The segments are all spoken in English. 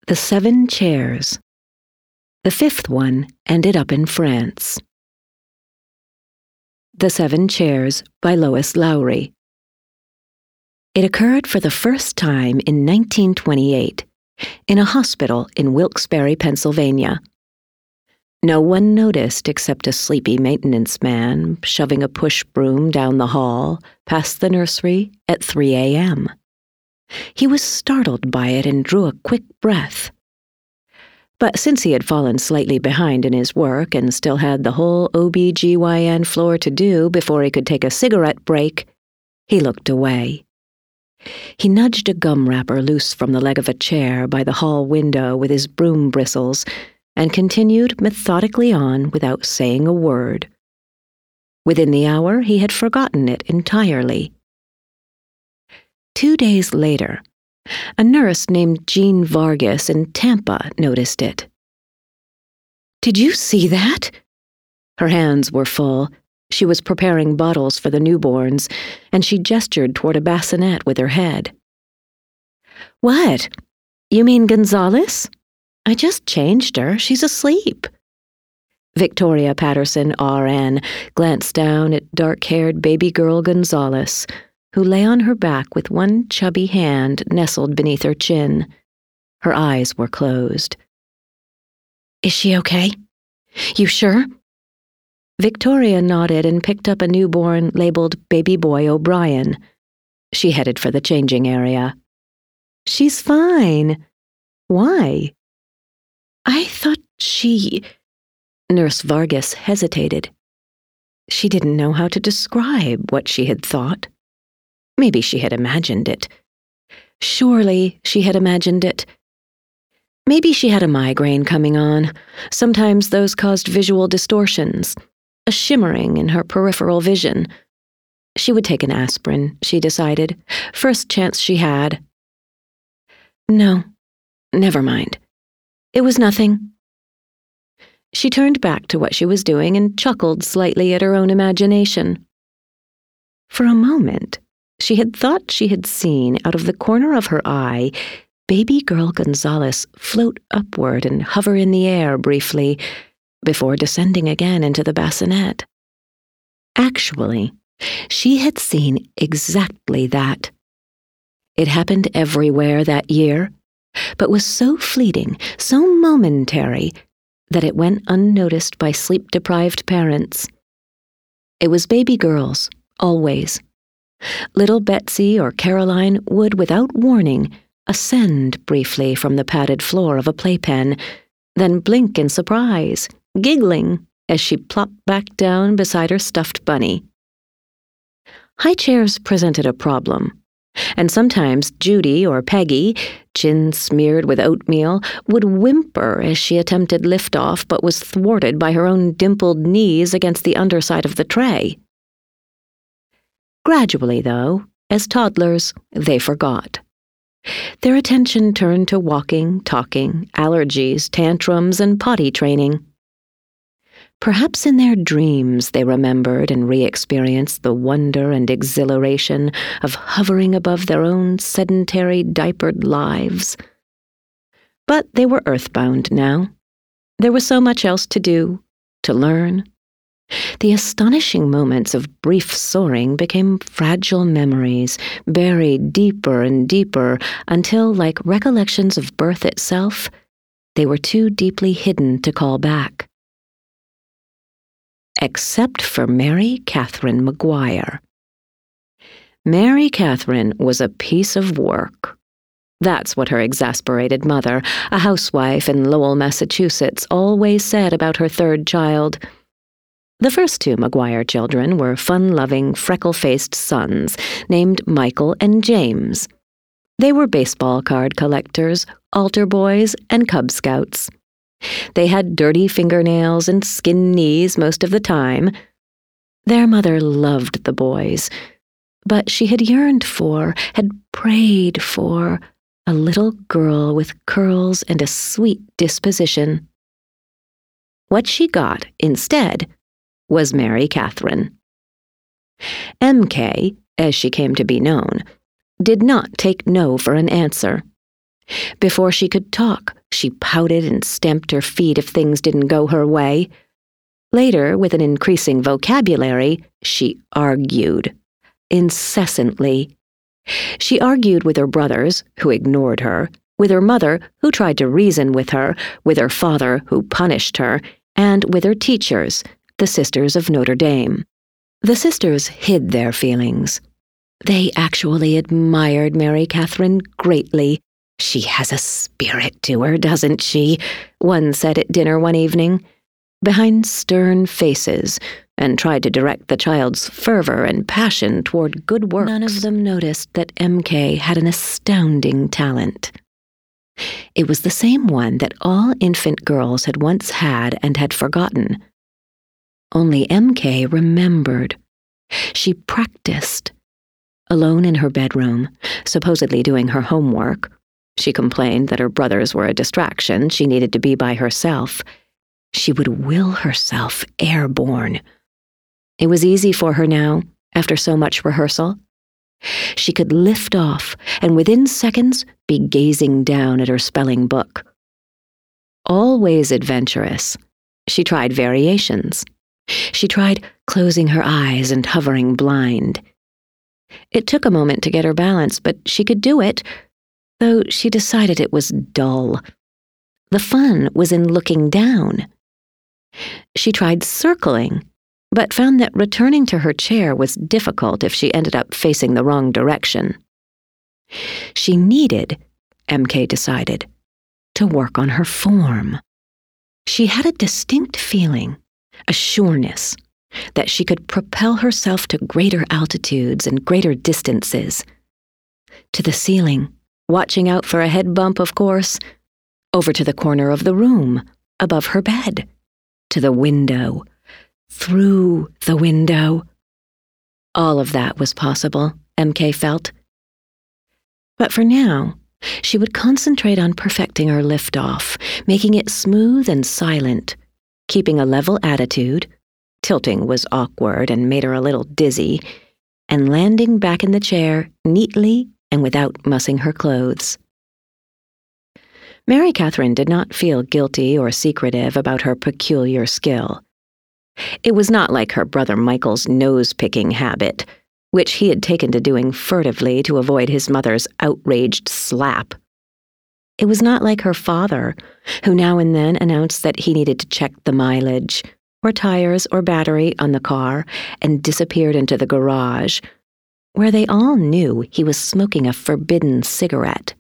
The 7 Chairs. The 5th one ended up in France. The 7 Chairs by Lois Lowry. It occurred for the first time in 1928 in a hospital in Wilkes-Barre, Pennsylvania. No one noticed except a sleepy maintenance man shoving a push broom down the hall past the nursery at 3 a.m. He was startled by it and drew a quick breath. But since he had fallen slightly behind in his work and still had the whole OB/GYN floor to do before he could take a cigarette break, he looked away. He nudged a gum wrapper loose from the leg of a chair by the hall window with his broom bristles and continued methodically on without saying a word. Within the hour, he had forgotten it entirely. 2 days later, a nurse named Jean Vargas in Tampa noticed it. "Did you see that?" Her hands were full. She was preparing bottles for the newborns, and she gestured toward a bassinet with her head. "What? You mean Gonzales? I just changed her. She's asleep." Victoria Patterson, RN, glanced down at dark-haired baby girl Gonzales, who lay on her back with one chubby hand nestled beneath her chin. Her eyes were closed. "Is she okay? You sure?" Victoria nodded and picked up a newborn labeled Baby Boy O'Brien. She headed for the changing area. "She's fine. Why?" "I thought she—" Nurse Vargas hesitated. She didn't know how to describe what she had thought. Maybe she had imagined it. Surely she had imagined it. Maybe she had a migraine coming on. Sometimes those caused visual distortions, a shimmering in her peripheral vision. She would take an aspirin, she decided, first chance she had. No, never mind. It was nothing. She turned back to what she was doing and chuckled slightly at her own imagination. For a moment, she had thought she had seen, out of the corner of her eye, baby girl Gonzales float upward and hover in the air briefly, before descending again into the bassinet. Actually, she had seen exactly that. It happened everywhere that year, but was so fleeting, so momentary, that it went unnoticed by sleep-deprived parents. It was baby girls, always. Little Betsy or Caroline would, without warning, ascend briefly from the padded floor of a playpen, then blink in surprise, giggling as she plopped back down beside her stuffed bunny. High chairs presented a problem, and sometimes Judy or Peggy, chin smeared with oatmeal, would whimper as she attempted liftoff but was thwarted by her own dimpled knees against the underside of the tray. Gradually, though, as toddlers, they forgot. Their attention turned to walking, talking, allergies, tantrums, and potty training. Perhaps in their dreams they remembered and re-experienced the wonder and exhilaration of hovering above their own sedentary, diapered lives. But they were earthbound now. There was so much else to do, to learn. The astonishing moments of brief soaring became fragile memories, buried deeper and deeper until, like recollections of birth itself, they were too deeply hidden to call back. Except for Mary Catherine McGuire. Mary Catherine was a piece of work. That's what her exasperated mother, a housewife in Lowell, Massachusetts, always said about her third child. The first 2 McGuire children were fun-loving, freckle-faced sons named Michael and James. They were baseball card collectors, altar boys, and Cub Scouts. They had dirty fingernails and skin knees most of the time. Their mother loved the boys, but she had yearned for, had prayed for, a little girl with curls and a sweet disposition. What she got, instead, was Mary Catherine. MK, as she came to be known, did not take no for an answer. Before she could talk, she pouted and stamped her feet if things didn't go her way. Later, with an increasing vocabulary, she argued. Incessantly. She argued with her brothers, who ignored her, with her mother, who tried to reason with her, with her father, who punished her, and with her teachers, the Sisters of Notre Dame. The sisters hid their feelings. They actually admired Mary Catherine greatly. "She has a spirit to her, doesn't she?" one said at dinner one evening, behind stern faces, and tried to direct the child's fervor and passion toward good works. None of them noticed that MK had an astounding talent. It was the same one that all infant girls had once had and had forgotten. Only MK remembered. She practiced. Alone in her bedroom, supposedly doing her homework. She complained that her brothers were a distraction. She needed to be by herself. She would will herself airborne. It was easy for her now, after so much rehearsal. She could lift off, and within seconds be gazing down at her spelling book. Always adventurous, she tried variations. She tried closing her eyes and hovering blind. It took a moment to get her balance, but she could do it, though she decided it was dull. The fun was in looking down. She tried circling, but found that returning to her chair was difficult if she ended up facing the wrong direction. She needed, MK decided, to work on her form. She had a distinct feeling, a sureness, that she could propel herself to greater altitudes and greater distances. To the ceiling, watching out for a head bump, of course, over to the corner of the room, above her bed, to the window, through the window. All of that was possible, MK felt. But for now, she would concentrate on perfecting her liftoff, making it smooth and silent, keeping a level attitude. Tilting was awkward and made her a little dizzy, and landing back in the chair neatly and without mussing her clothes. Mary Catherine did not feel guilty or secretive about her peculiar skill. It was not like her brother Michael's nose-picking habit, which he had taken to doing furtively to avoid his mother's outraged slap. It was not like her father, who now and then announced that he needed to check the mileage, or tires or battery on the car, and disappeared into the garage, where they all knew he was smoking a forbidden cigarette.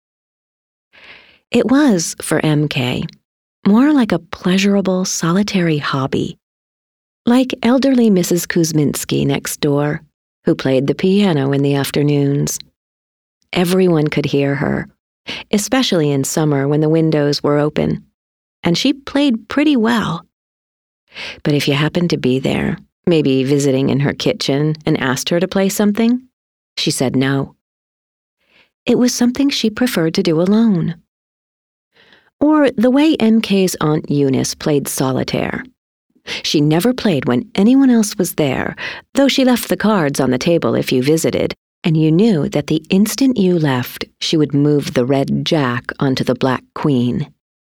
It was, for MK, more like a pleasurable, solitary hobby, like elderly Mrs. Kuzminski next door, who played the piano in the afternoons. Everyone could hear her, especially in summer when the windows were open, and she played pretty well. But if you happened to be there, maybe visiting in her kitchen, and asked her to play something, she said no. It was something she preferred to do alone. Or the way MK's Aunt Eunice played solitaire. She never played when anyone else was there, though she left the cards on the table if you visited, and you knew that the instant you left, she would move the red jack onto the black queen.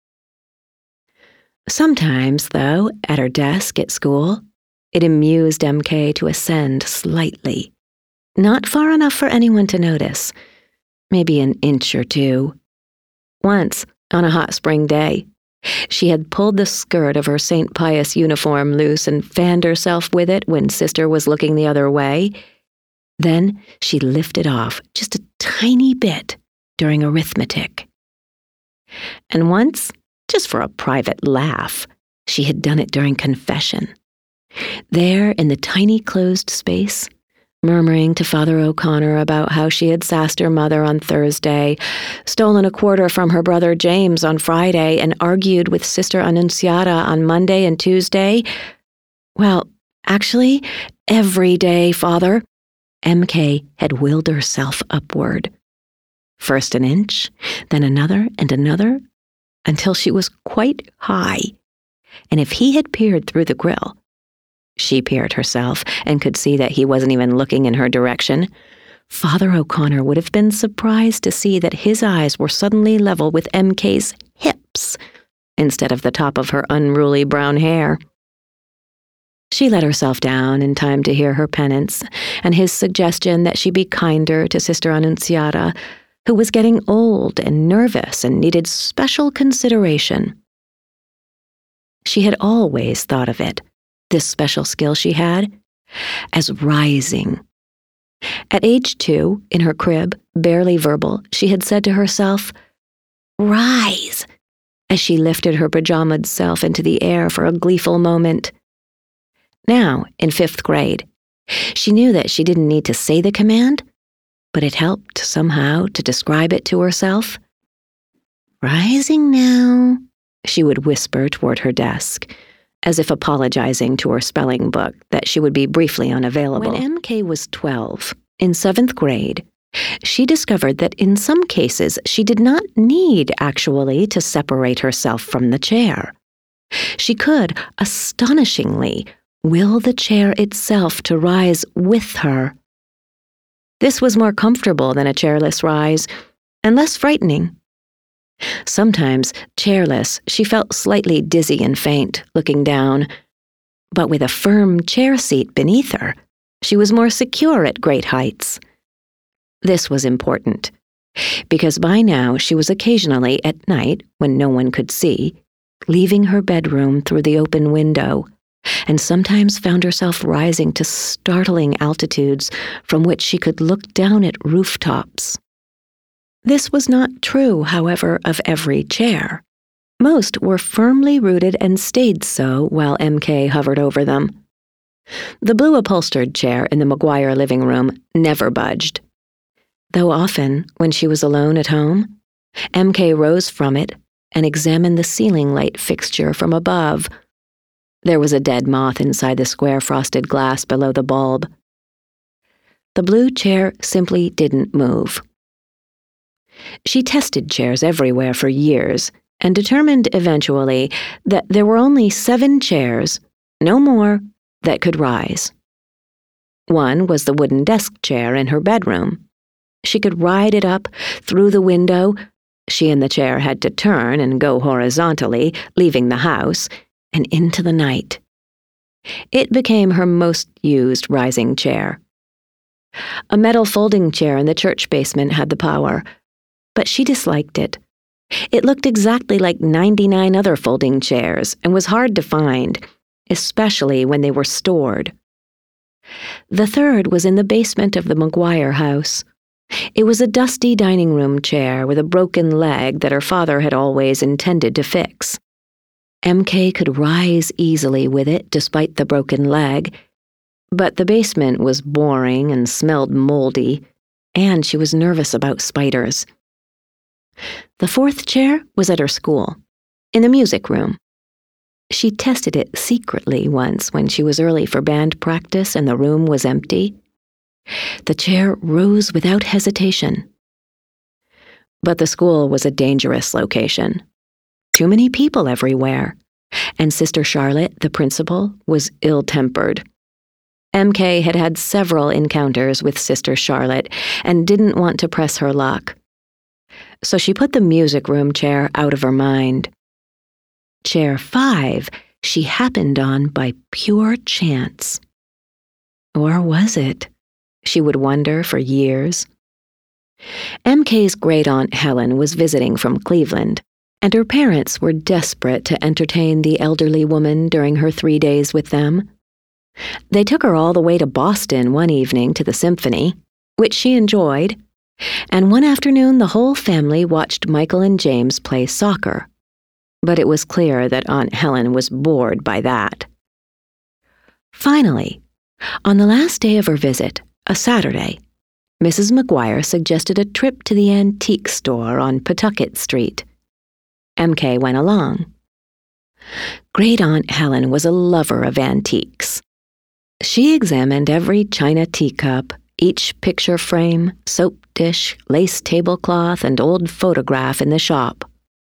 Sometimes, though, at her desk at school, it amused MK to ascend slightly. Not far enough for anyone to notice, maybe an inch or two. Once, on a hot spring day, she had pulled the skirt of her St. Pius uniform loose and fanned herself with it when Sister was looking the other way. Then she lifted off just a tiny bit during arithmetic. And once, just for a private laugh, she had done it during confession. There in the tiny closed space, murmuring to Father O'Connor about how she had sassed her mother on Thursday, stolen a quarter from her brother James on Friday, and argued with Sister Annunziata on Monday and Tuesday. Well, actually, every day, Father, MK had willed herself upward. First an inch, then another and another, until she was quite high. And if he had peered through the grill, she peered herself and could see that he wasn't even looking in her direction. Father O'Connor would have been surprised to see that his eyes were suddenly level with MK's hips instead of the top of her unruly brown hair. She let herself down in time to hear her penance and his suggestion that she be kinder to Sister Annunziata, who was getting old and nervous and needed special consideration. She had always thought of it, this special skill she had, as rising. At age 2, in her crib, barely verbal, she had said to herself, "Rise," as she lifted her pajamaed self into the air for a gleeful moment. Now, in 5th grade, she knew that she didn't need to say the command, but it helped somehow to describe it to herself. "Rising now," she would whisper toward her desk, as if apologizing to her spelling book that she would be briefly unavailable. When MK was 12, in 7th grade, she discovered that in some cases she did not need actually to separate herself from the chair. She could, astonishingly, will the chair itself to rise with her. This was more comfortable than a chairless rise, and less frightening. Sometimes, chairless, she felt slightly dizzy and faint, looking down. But with a firm chair seat beneath her, she was more secure at great heights. This was important, because by now she was occasionally, at night, when no one could see, leaving her bedroom through the open window, and sometimes found herself rising to startling altitudes from which she could look down at rooftops. This was not true, however, of every chair. Most were firmly rooted and stayed so while MK hovered over them. The blue upholstered chair in the McGuire living room never budged, though often, when she was alone at home, MK rose from it and examined the ceiling light fixture from above. There was a dead moth inside the square frosted glass below the bulb. The blue chair simply didn't move. She tested chairs everywhere for years and determined eventually that there were only 7 chairs, no more, that could rise. One was the wooden desk chair in her bedroom. She could ride it up through the window. She and the chair had to turn and go horizontally, leaving the house, and into the night. It became her most used rising chair. A metal folding chair in the church basement had the power, but she disliked it. It looked exactly like 99 other folding chairs and was hard to find, especially when they were stored. The third was in the basement of the McGuire house. It was a dusty dining room chair with a broken leg that her father had always intended to fix. MK could rise easily with it despite the broken leg, but the basement was boring and smelled moldy, and she was nervous about spiders. The 4th chair was at her school, in the music room. She tested it secretly once when she was early for band practice and the room was empty. The chair rose without hesitation. But the school was a dangerous location. Too many people everywhere, and Sister Charlotte, the principal, was ill-tempered. MK had had several encounters with Sister Charlotte and didn't want to press her luck. So she put the music room chair out of her mind. Chair 5 she happened on by pure chance. Or was it? She would wonder for years. MK's great-aunt Helen was visiting from Cleveland, and her parents were desperate to entertain the elderly woman during her 3 days with them. They took her all the way to Boston one evening to the symphony, which she enjoyed, and one afternoon the whole family watched Michael and James play soccer. But it was clear that Aunt Helen was bored by that. Finally, on the last day of her visit, a Saturday, Mrs. McGuire suggested a trip to the antique store on Pawtucket Street. MK went along. Great-aunt Helen was a lover of antiques. She examined every china teacup, each picture frame, soap dish, lace tablecloth, and old photograph in the shop.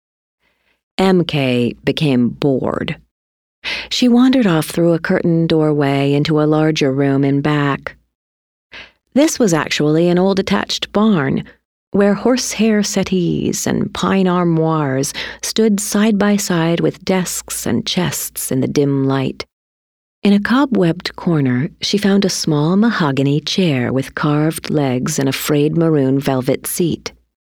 MK became bored. She wandered off through a curtained doorway into a larger room in back. This was actually an old attached barn, where horsehair settees and pine armoires stood side by side with desks and chests in the dim light. In a cobwebbed corner, she found a small mahogany chair with carved legs and a frayed maroon velvet seat.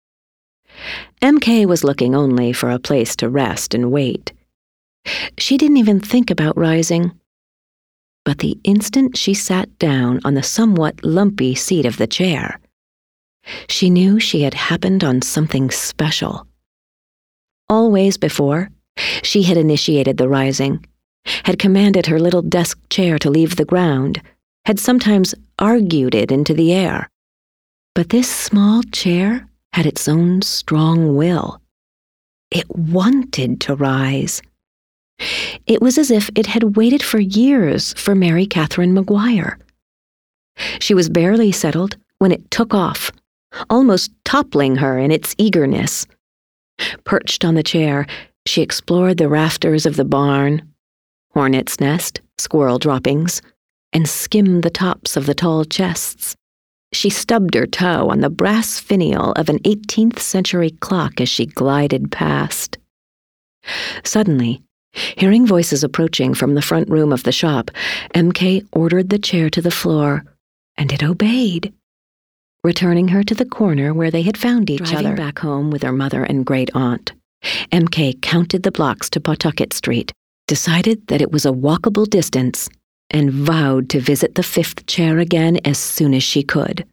MK was looking only for a place to rest and wait. She didn't even think about rising. But the instant she sat down on the somewhat lumpy seat of the chair, she knew she had happened on something special. Always before, she had initiated the rising, had commanded her little desk chair to leave the ground, had sometimes argued it into the air. But this small chair had its own strong will. It wanted to rise. It was as if it had waited for years for Mary Catherine Maguire. She was barely settled when it took off, almost toppling her in its eagerness. Perched on the chair, she explored the rafters of the barn, hornet's nest, squirrel droppings, and skimmed the tops of the tall chests. She stubbed her toe on the brass finial of an 18th century clock as she glided past. Suddenly, hearing voices approaching from the front room of the shop, MK ordered the chair to the floor, and it obeyed, returning her to the corner where they had found each other. Driving back home with her mother and great-aunt, MK counted the blocks to Pawtucket Street, decided that it was a walkable distance, and vowed to visit the fifth chair again as soon as she could.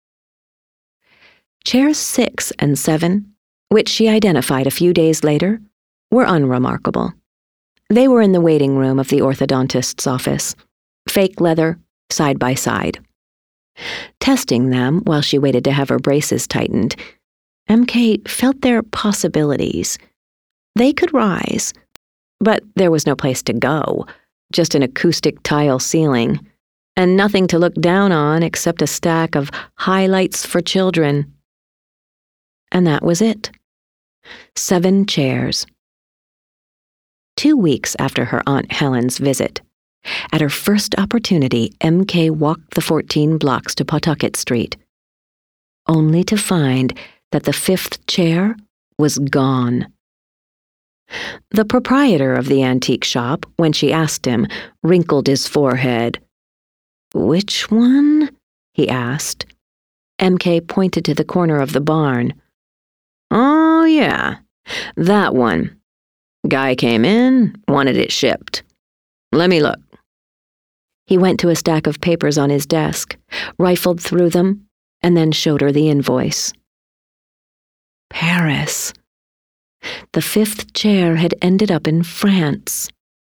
Chairs 6 and 7, which she identified a few days later, were unremarkable. They were in the waiting room of the orthodontist's office, fake leather, side by side. Testing them while she waited to have her braces tightened, MK felt their possibilities. They could rise, but there was no place to go, just an acoustic tile ceiling, and nothing to look down on except a stack of highlights for children. And that was it. 7 chairs. 2 weeks after her Aunt Helen's visit, at her first opportunity, MK walked the 14 blocks to Pawtucket Street, only to find that the 5th chair was gone. The proprietor of the antique shop, when she asked him, wrinkled his forehead. "Which one?" he asked. MK pointed to the corner of the barn. "Oh, yeah, that one. Guy came in, wanted it shipped. Let me look." He went to a stack of papers on his desk, rifled through them, and then showed her the invoice. Paris. The 5th chair had ended up in France.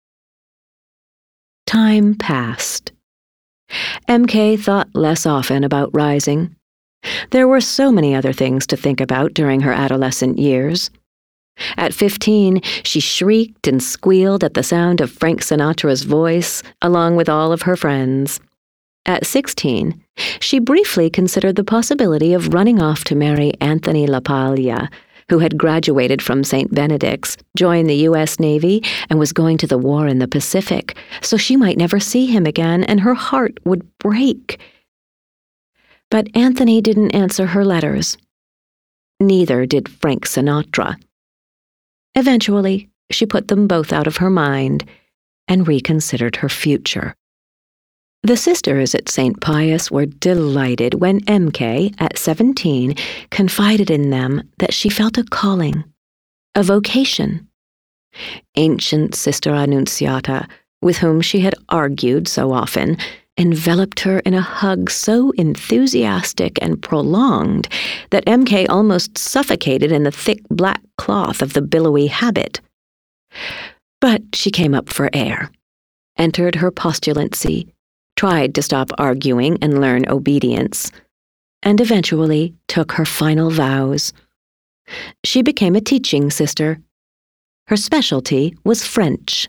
Time passed. MK thought less often about rising. There were so many other things to think about during her adolescent years. At 15, she shrieked and squealed at the sound of Frank Sinatra's voice, along with all of her friends. At 16, she briefly considered the possibility of running off to marry Anthony LaPaglia, who had graduated from St. Benedict's, joined the U.S. Navy, and was going to the war in the Pacific, so she might never see him again and her heart would break. But Anthony didn't answer her letters. Neither did Frank Sinatra. Eventually, she put them both out of her mind and reconsidered her future. The sisters at St. Pius were delighted when MK, at 17, confided in them that she felt a calling, a vocation. Ancient Sister Annunziata, with whom she had argued so often, enveloped her in a hug so enthusiastic and prolonged that MK almost suffocated in the thick black cloth of the billowy habit. But she came up for air, entered her postulancy, tried to stop arguing and learn obedience, and eventually took her final vows. She became a teaching sister. Her specialty was French.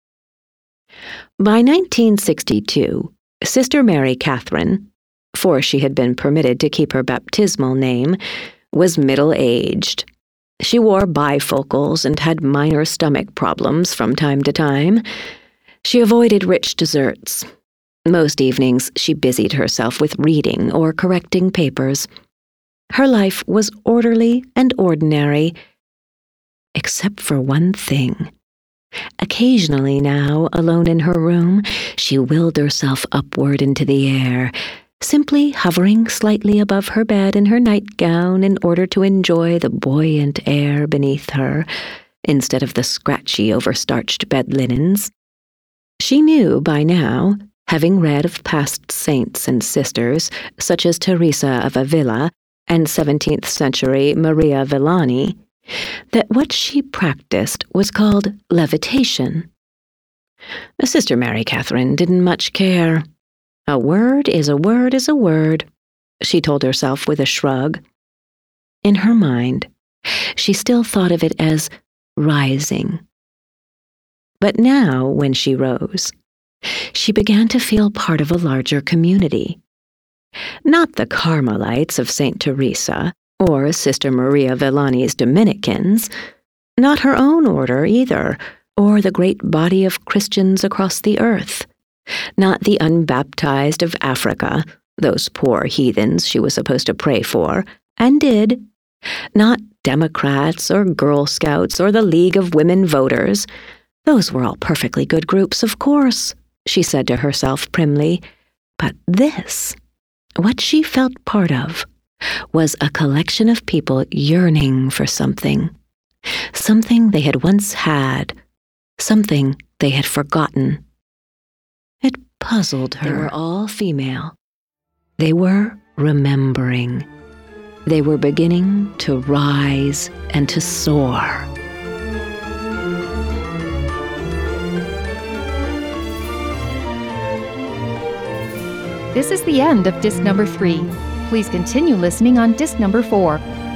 By 1962, Sister Mary Catherine, for she had been permitted to keep her baptismal name, was middle-aged. She wore bifocals and had minor stomach problems from time to time. She avoided rich desserts. Most evenings she busied herself with reading or correcting papers. Her life was orderly and ordinary, except for one thing. Occasionally now, alone in her room, she willed herself upward into the air, simply hovering slightly above her bed in her nightgown in order to enjoy the buoyant air beneath her, instead of the scratchy, overstarched bed linens. She knew by now, having read of past saints and sisters, such as Teresa of Avila and 17th century Maria Villani, that what she practiced was called levitation. Sister Mary Catherine didn't much care. A word is a word is a word, she told herself with a shrug. In her mind, she still thought of it as rising. But now, when she rose, she began to feel part of a larger community. Not the Carmelites of St. Teresa, or Sister Maria Villani's Dominicans, not her own order either, or the great body of Christians across the earth, not the unbaptized of Africa, those poor heathens she was supposed to pray for, and did, not Democrats or Girl Scouts or the League of Women Voters. Those were all perfectly good groups, of course, she said to herself primly, but this, what she felt part of, was a collection of people yearning for something they had once had, something they had forgotten. It puzzled her. They were all female. They were remembering. They were beginning to rise and to soar. This is the end of disc number 3. Please continue listening on disc number 4.